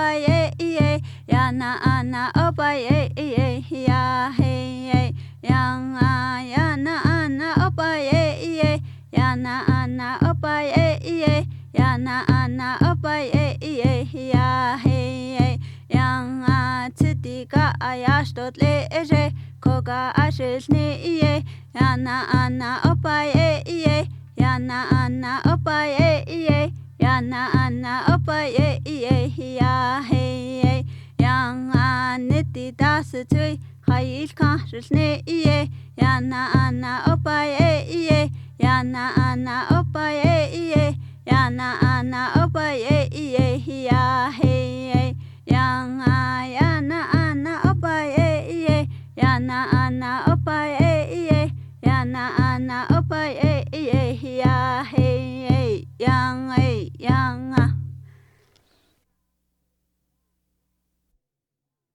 opa ye, yana ana opa ye, ya hey, yana ana opa ye, yana ana opa ye, yana ana opa ye, ya hey, yana tsitika ayashtot le koga ashilni ye, yana ana opa ye, yana ana opa ye, yana ana opa ye, ya hey, yana niti das tui hayil kashilni ye, yana ana opa ye, yana ana opa ye, yana ana opa ye, ya hey, yana ana opa ye, yana ana opa ye, yana ana opa ye, ya hey, yang